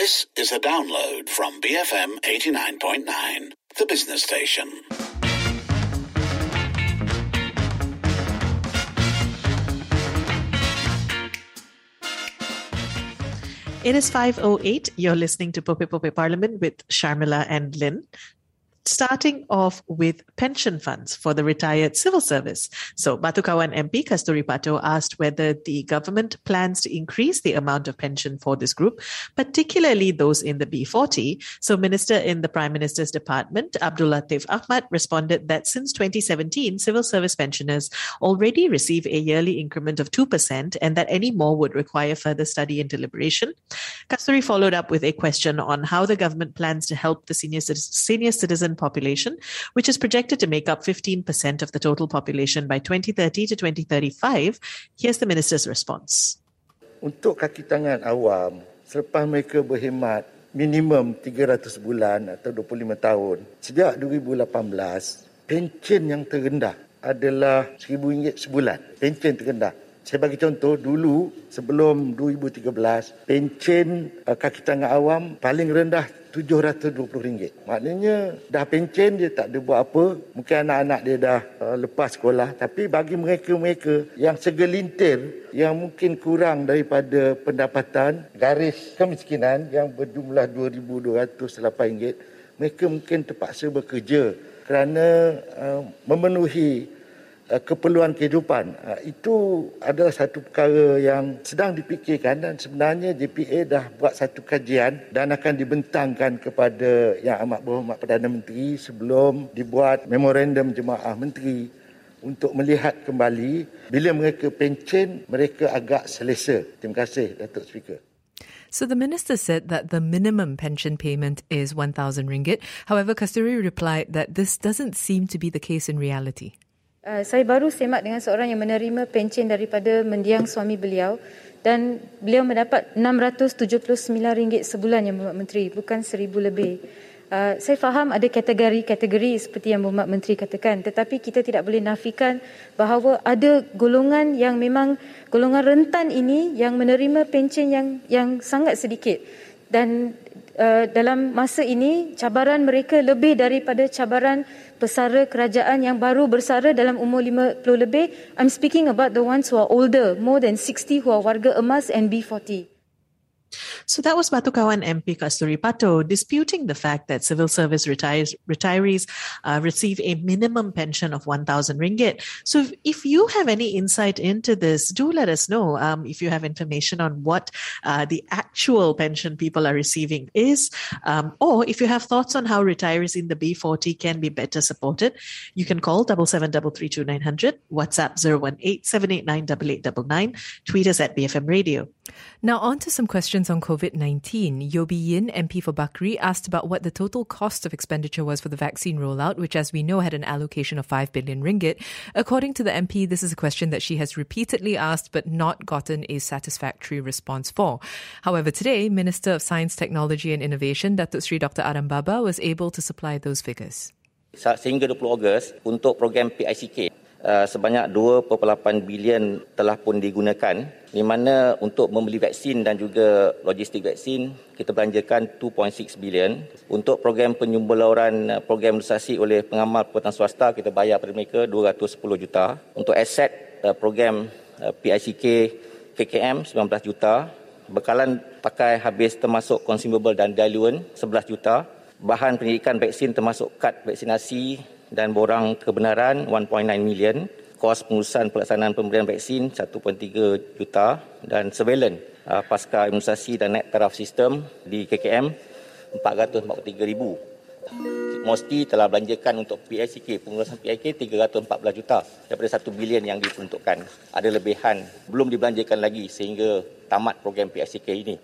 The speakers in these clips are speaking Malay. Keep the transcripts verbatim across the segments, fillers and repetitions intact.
This is a download from B F M eighty-nine point nine, the business station. It is five oh eight. You're listening to Pope Pope Parliament with Sharmila and Lynn. Starting off with pension funds for the retired civil service. So Batu Kawan M P Kasturi Pato asked whether the government plans to increase the amount of pension for this group, particularly those in the B forty. So Minister in the Prime Minister's Department, Abdul Latif Ahmad, responded that since twenty seventeen, civil service pensioners already receive a yearly increment of two percent and that any more would require further study and deliberation. Kasturi followed up with a question on how the government plans to help the senior, senior citizen population, which is projected to make up fifteen percent of the total population by twenty thirty to twenty thirty-five. Here's the Minister's response. Untuk kaki tangan awam, selepas mereka berkhidmat minimum tiga ratus bulan atau dua puluh lima tahun, sejak dua ribu lapan belas, pencen yang terendah adalah seribu ringgit sebulan. Pencen terendah. Saya bagi contoh, dulu sebelum dua ribu tiga belas, pencen uh, kaki tangan awam paling rendah tujuh ratus dua puluh ringgit. Maknanya dah pencen dia tak ada buat apa. Mungkin anak-anak dia dah uh, lepas sekolah. Tapi bagi mereka-mereka yang segelintir, yang mungkin kurang daripada pendapatan garis kemiskinan yang berjumlah dua ribu dua ratus lapan ringgit, mereka mungkin terpaksa bekerja kerana uh, memenuhi keperluan kehidupan. Itu adalah satu perkara yang sedang dipikirkan dan sebenarnya J P A dah buat satu kajian dan akan dibentangkan kepada Yang Amat Berhormat Perdana Menteri sebelum dibuat memorandum jemaah menteri untuk melihat kembali bila mereka pencen, mereka agak selesa. Terima kasih, Datuk Speaker. So the minister said that the minimum pension payment is one thousand ringgit. However, Kasturi replied that this doesn't seem to be the case in reality. Uh, saya baru semak dengan seorang yang menerima pencen daripada mendiang suami beliau dan beliau mendapat enam ratus tujuh puluh sembilan ringgit sebulan, Yang Berhormat Menteri, bukan seribu lebih. Uh, saya faham ada kategori-kategori seperti Yang Berhormat Menteri katakan, tetapi kita tidak boleh nafikan bahawa ada golongan yang memang golongan rentan ini yang menerima pencen yang yang sangat sedikit. Dan uh, dalam masa ini cabaran mereka lebih daripada cabaran pesara kerajaan yang baru bersara dalam umur lima puluh lebih. I'm speaking about the ones who are older, more than sixty, who are warga emas and B forty. So that was Batu Kawan M P Kasturi Pato disputing the fact that civil service retires, retirees uh, receive a minimum pension of one thousand ringgit. So if, if you have any insight into this, do let us know. Um, if you have information on what uh, the actual pension people are receiving is, um, or if you have thoughts on how retirees in the B forty can be better supported, you can call seven seven three three two nine zero zero, WhatsApp zero one eight seven eight nine eight eight nine nine, tweet us at B F M Radio. Now on to some questions on COVID nineteen. Yobi Yin, M P for Bakri, asked about what the total cost of expenditure was for the vaccine rollout, which, as we know, had an allocation of five billion ringgit. According to the M P, this is a question that she has repeatedly asked but not gotten a satisfactory response for. However, today, Minister of Science, Technology and Innovation, Datuk Seri Doctor Adam Baba, was able to supply those figures. Sehingga dua puluh Ogos, untuk program P I C K, Uh, sebanyak dua perpuluhan lapan bilion telah pun digunakan, di mana untuk membeli vaksin dan juga logistik vaksin kita belanjakan dua perpuluhan enam bilion. Untuk program penyumbaluran program imunisasi oleh pengamal perkhidmatan swasta kita bayar pada mereka dua ratus sepuluh juta. Untuk aset uh, program uh, P I C K K K M sembilan belas juta. Bekalan pakai habis termasuk consumable dan diluent sebelas juta. Bahan pendidikan vaksin termasuk kad vaksinasi dan borang kebenaran satu perpuluhan sembilan million, kos pengurusan pelaksanaan pemberian vaksin satu perpuluhan tiga juta dan surveillance uh, pasca imunisasi dan net taraf sistem di K K M empat ratus empat puluh tiga ribu. Mosti telah belanjakan untuk P I C K, pengurusan P I C K tiga ratus empat belas juta daripada satu bilion yang diperuntukkan. Ada lebihan belum dibelanjakan lagi sehingga tamat program P I C K ini.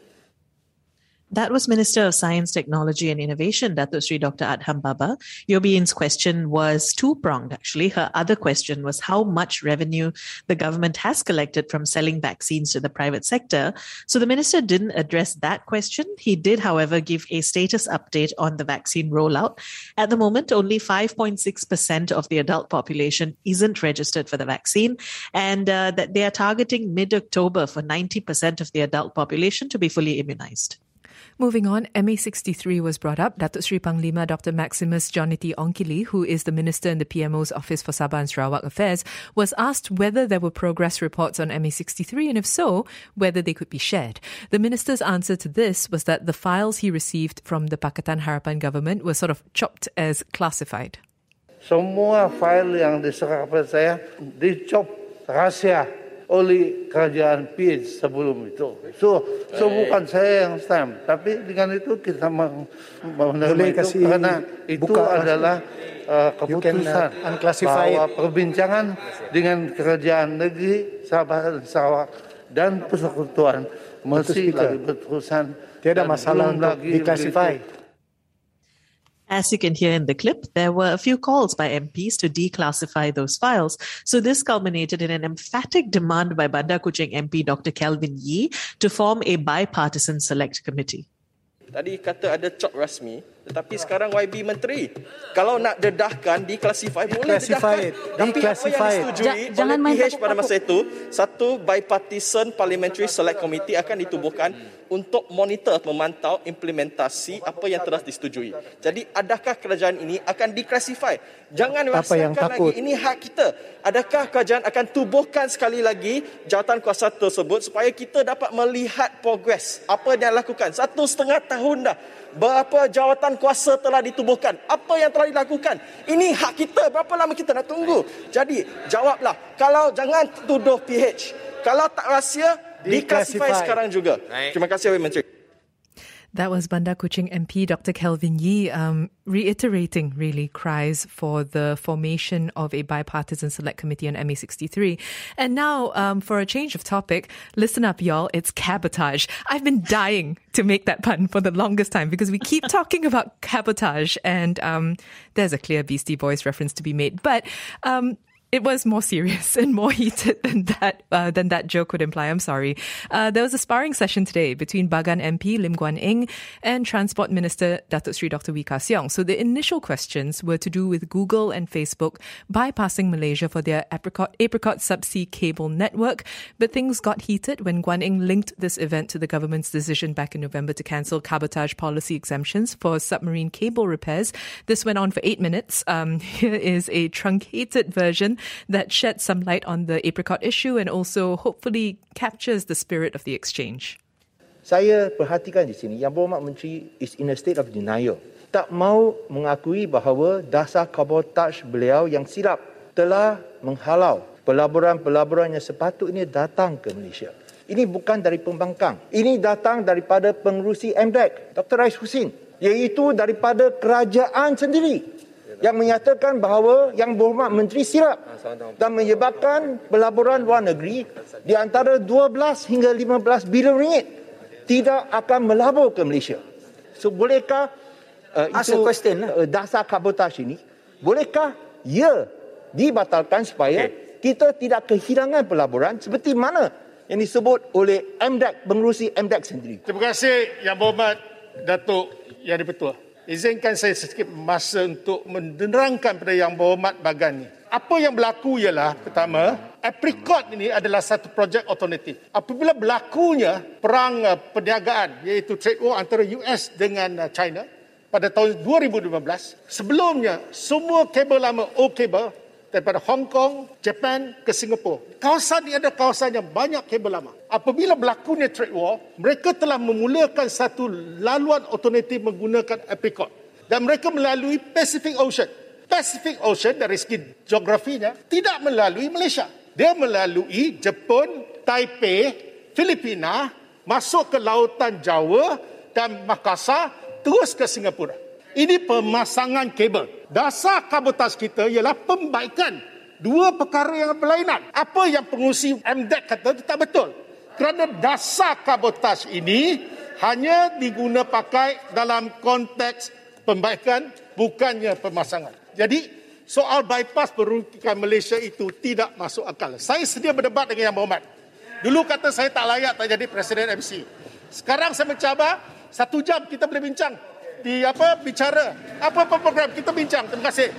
That was Minister of Science, Technology and Innovation, Datuk Seri Doctor Adham Baba. Yobiin's question was two-pronged, actually. Her other question was how much revenue the government has collected from selling vaccines to the private sector. So the minister didn't address that question. He did, however, give a status update on the vaccine rollout. At the moment, only five point six percent of the adult population isn't registered for the vaccine, and uh, that they are targeting mid-October for ninety percent of the adult population to be fully immunized. Moving on, M A sixty-three was brought up. Datuk Seri Panglima Doctor Maximus Jonity Ongkili, who is the Minister in the P M O's Office for Sabah and Sarawak Affairs, was asked whether there were progress reports on M A sixty-three and if so, whether they could be shared. The Minister's answer to this was that the files he received from the Pakatan Harapan government were sort of chopped as classified. Semua fail yang diserahkan kepada saya dicop rahsia oleh kerajaan P H sebelum itu. So, so bukan saya yang stamp, tapi dengan itu kita menerima itu kerana itu adalah uh, keputusan uh, bahawa perbincangan dengan kerajaan negeri Sabah dan Sarawak dan Persekutuan mesti lagi berterusan. Tiada masalah untuk diklasifikasi. As you can hear in the clip, there were a few calls by M Ps to declassify those files. So this culminated in an emphatic demand by Bandar Kuching M P Doctor Kelvin Yee to form a bipartisan select committee. Tadi kata ada cop rasmi, tetapi sekarang Y B Menteri. Kalau nak dedahkan, declassify, boleh dedahkan. Tapi apa yang disetujui ja, oleh P H pada masa itu, satu bipartisan parliamentary select committee akan ditubuhkan untuk monitor, memantau implementasi apa yang telah disetujui. Jadi adakah kerajaan ini akan declassify? Jangan rahsiakan lagi, ini hak kita. Adakah kerajaan akan tubuhkan sekali lagi jawatan kuasa tersebut supaya kita dapat melihat progres apa yang dilakukan. Satu setengah tahun dah, berapa jawatan kuasa telah ditubuhkan, apa yang telah dilakukan. Ini hak kita, berapa lama kita nak tunggu? Jadi jawablah, kalau jangan tuduh P H, kalau tak rahsia, declassify sekarang juga. Terima kasih, Wei Menteri. That was Bandar Kuching M P Doctor Kelvin Yee um, reiterating, really, cries for the formation of a bipartisan select committee on M A sixty-three. And now, um, for a change of topic, listen up, y'all, it's cabotage. I've been dying to make that pun for the longest time because we keep talking about cabotage and um, there's a clear Beastie Boys reference to be made. But um, it was more serious and more heated than that uh, than that joke would imply. I'm sorry. Uh, there was a sparring session today between Bagan M P Lim Guan Eng and Transport Minister Datuk Seri Doctor Wee Ka Siong. So the initial questions were to do with Google and Facebook bypassing Malaysia for their apricot, apricot subsea cable network. But things got heated when Guan Eng linked this event to the government's decision back in November to cancel cabotage policy exemptions for submarine cable repairs. This went on for eight minutes. Um, here is a truncated version that sheds some light on the apricot issue and also hopefully captures the spirit of the exchange. Saya perhatikan di sini Yang Berhormat Menteri is in a state of denial. Tak mau mengakui bahawa dasar kabotaj beliau yang silap telah menghalau pelaburan-pelaburan yang sepatutnya datang ke Malaysia. Ini bukan dari pembangkang. Ini datang daripada pengerusi M D E C, Doktor Rais Husin, iaitu daripada kerajaan sendiri yang menyatakan bahawa Yang Berhormat Menteri silap dan menyebabkan pelaburan luar negeri di antara dua belas hingga lima belas bilion ringgit tidak akan melabur ke Malaysia. So bolehkah uh, itu uh, dasar kabotaj ini, bolehkah ia dibatalkan supaya okay. kita tidak kehilangan pelaburan seperti mana yang disebut oleh M D E C, pengerusi M D E C sendiri. Terima kasih Yang Berhormat Datuk Yang di-Pertua. Izinkan saya sedikit masa untuk menerangkan pada Yang Berhormat Bagan ni. Apa yang berlaku ialah, pertama, apricot ini adalah satu projek alternatif. Apabila berlakunya perang uh, perniagaan, iaitu trade war antara U S dengan uh, China pada tahun dua ribu lima belas, sebelumnya semua kabel lama O Cable daripada Hong Kong, Japan ke Singapura. Kawasan ini adalah kawasan yang banyak kabel lama. Apabila berlakunya trade war, mereka telah memulakan satu laluan alternatif menggunakan apricot. Dan mereka melalui Pacific Ocean. Pacific Ocean dari segi geografinya tidak melalui Malaysia. Dia melalui Jepun, Taipei, Filipina, masuk ke Lautan Jawa dan Makassar, terus ke Singapura. Ini pemasangan kabel. Dasar kabotaj kita ialah pembaikan dua perkara yang berlainan. Apa yang pengurusi M D E C kata itu tak betul. Kerana dasar kabotaj ini hanya diguna pakai dalam konteks pembaikan, bukannya pemasangan. Jadi, soal bypass merugikan Malaysia itu tidak masuk akal. Saya sedia berdebat dengan Yang Berhormat. Dulu kata saya tak layak tak jadi Presiden M C. Sekarang saya mencabar, satu jam kita boleh bincang. Di apa bicara apa-apa program kita bincang. Terima kasih.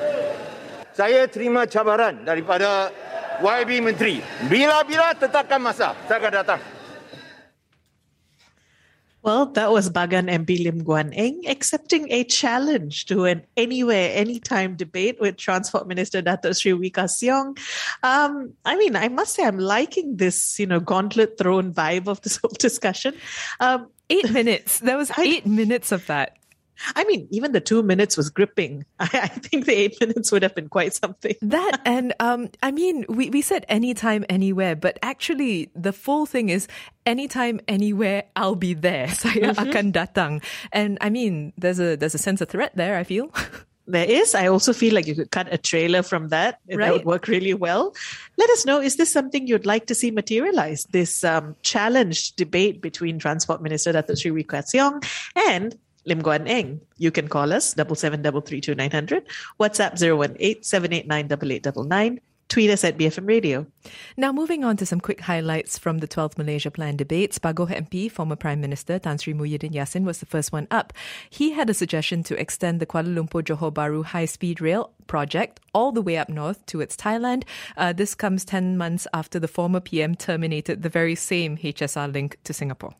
Saya terima cabaran daripada Y B Menteri. Bila-bila tetapkan masa, saya akan datang. Well, that was Bagan M P Lim Guan Eng accepting a challenge to an anywhere, anytime debate with Transport Minister Datuk Sri Wee Ka Siong. Um, I mean, I must say I'm liking this, you know, gauntlet thrown vibe of this whole discussion. Um, eight minutes. There was eight I, minutes of that. I mean, even the two minutes was gripping. I, I think the eight minutes would have been quite something. That and, um, I mean, we, we said anytime, anywhere, but actually the full thing is anytime, anywhere, I'll be there. Saya mm-hmm. akan datang. And I mean, there's a there's a sense of threat there, I feel. There is. I also feel like you could cut a trailer from that. Right. That would work really well. Let us know, is this something you'd like to see materialize? This um, challenged debate between Transport Minister Datuk Sri Wee Ka Siong and Lim Guan Eng. You can call us double seven double three two nine hundred, WhatsApp zero one eight seven eight nine eight eight nine nine, tweet us at B F M Radio. Now, moving on to some quick highlights from the twelfth Malaysia Plan debates. Bagoh M P, former Prime Minister Tan Sri Muhyiddin Yassin was the first one up. He had a suggestion to extend the Kuala Lumpur-Johor Bahru high-speed rail project all the way up north towards Thailand. Uh, this comes ten months after the former P M terminated the very same H S R link to Singapore.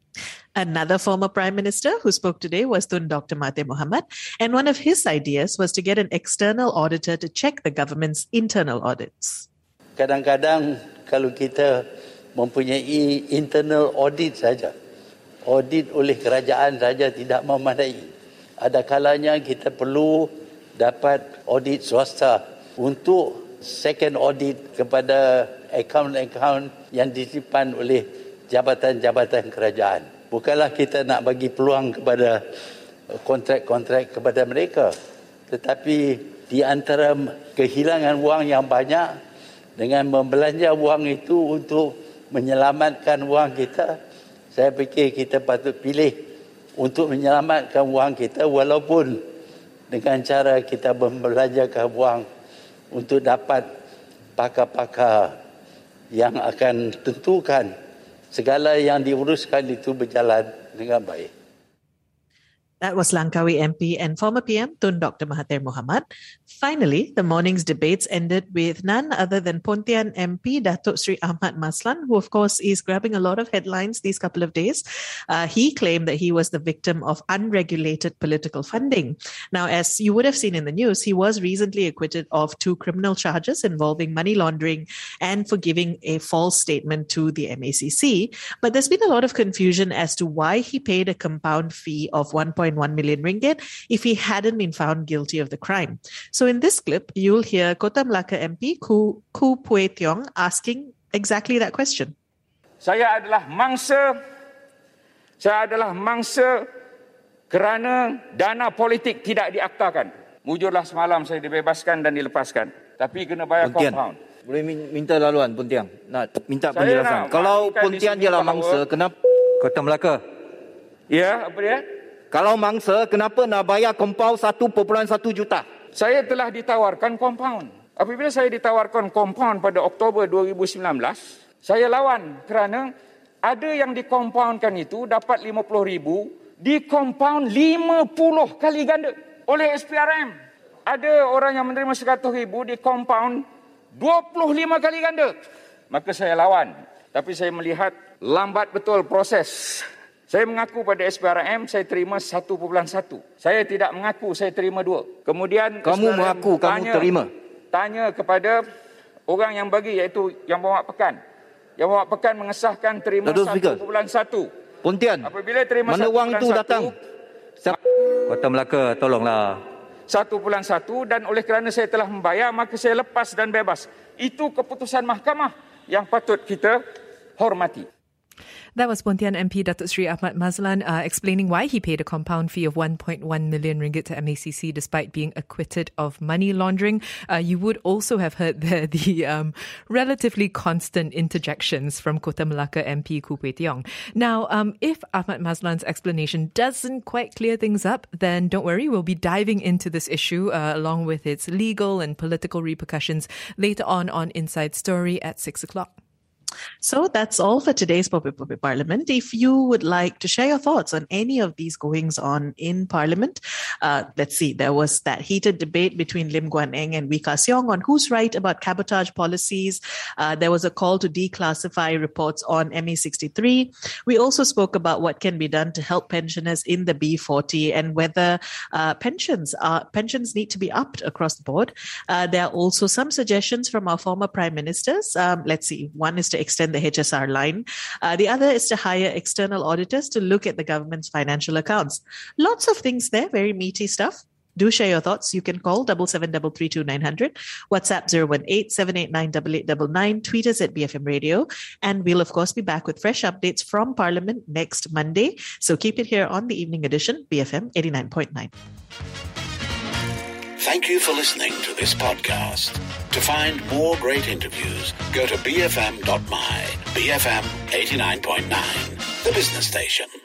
Another former Prime Minister who spoke today was Tun Doctor Mahathir Mohamad, and one of his ideas was to get an external auditor to check the government's internal audits. Kadang-kadang kalau kita mempunyai internal audit saja, audit oleh kerajaan saja tidak memadai. Ada kalanya kita perlu dapat audit swasta untuk second audit kepada akaun-akaun yang disimpan oleh jabatan-jabatan kerajaan. Bukanlah kita nak bagi peluang kepada kontrak-kontrak kepada mereka. Tetapi di antara kehilangan wang yang banyak dengan membelanja wang itu untuk menyelamatkan wang kita, saya fikir kita patut pilih untuk menyelamatkan wang kita walaupun dengan cara kita membelanjakan wang untuk dapat pakar-pakar yang akan tentukan segala yang diuruskan itu berjalan dengan baik. That was Langkawi M P and former P M Tun Doctor Mahathir Mohamad. Finally, the morning's debates ended with none other than Pontian M P Datuk Sri Ahmad Maslan, who of course is grabbing a lot of headlines these couple of days. Uh, he claimed that he was the victim of unregulated political funding. Now, as you would have seen in the news, he was recently acquitted of two criminal charges involving money laundering and for giving a false statement to the M A C C. But there's been a lot of confusion as to why he paid a compound fee of one point one million ringgit if he hadn't been found guilty of the crime. So in this clip, you'll hear Kota Melaka M P Khoo Pui Tiong asking exactly that question. Saya adalah mangsa, saya adalah mangsa kerana dana politik tidak diaktakan. Mujurlah semalam saya dibebaskan dan dilepaskan. Tapi kena bayar Pontian, compound. Boleh minta laluan Pontian? Nak minta penjelasan. Kalau Pontian ialah mangsa, kenapa Kota Melaka? Ya, apa dia? Kalau mangsa, kenapa nak bayar kompaun satu perpuluhan satu juta? Saya telah ditawarkan kompaun. Apabila saya ditawarkan kompaun pada Oktober dua ribu sembilan belas, saya lawan kerana ada yang dikompaunkan itu dapat lima puluh ribu, dikompaun lima puluh kali ganda oleh S P R M. Ada orang yang menerima seratus ribu, dikompaun dua puluh lima kali ganda. Maka saya lawan. Tapi saya melihat lambat betul proses. Saya mengaku pada S P R M, saya terima satu perpuluhan satu. Saya tidak mengaku saya terima dua. Kemudian kamu mengaku kamu tanya, terima. Tanya kepada orang yang bagi, iaitu yang bawa pekan. Yang bawa pekan mengesahkan terima satu perpuluhan satu. Pontian, apabila terima mana wang itu datang? Kota Melaka, tolonglah. Satu perpuluhan satu dan oleh kerana saya telah membayar, maka saya lepas dan bebas. Itu keputusan mahkamah yang patut kita hormati. That was Pontian M P Datuk Sri Ahmad Maslan uh, explaining why he paid a compound fee of one point one million ringgit to M A C C despite being acquitted of money laundering. Uh, you would also have heard the, the um, relatively constant interjections from Kota Melaka M P Khoo Pui Tiong. Now, um, if Ahmad Maslan's explanation doesn't quite clear things up, then don't worry, we'll be diving into this issue uh, along with its legal and political repercussions later on on Inside Story at six o'clock. So that's all for today's Popi Popi Parliament. If you would like to share your thoughts on any of these goings on in Parliament, uh, let's see, there was that heated debate between Lim Guan Eng and Wee Ka Siong on who's right about cabotage policies. Uh, there was a call to declassify reports on M A sixty-three. We also spoke about what can be done to help pensioners in the B forty and whether uh, pensions are, pensions need to be upped across the board. Uh, there are also some suggestions from our former prime ministers. Um, let's see, one is to extend the H S R line. Uh, the other is to hire external auditors to look at the government's financial accounts. Lots of things there, very meaty stuff. Do share your thoughts. You can call double seven double three two nine hundred, WhatsApp zero one eight seven eight nine eight eight nine nine, tweet us at B F M Radio, and we'll of course be back with fresh updates from Parliament next Monday. So keep it here on the evening edition, B F M eighty-nine point nine. Thank you for listening to this podcast. To find more great interviews, go to b f m dot my. B F M eighty-nine point nine, the business station.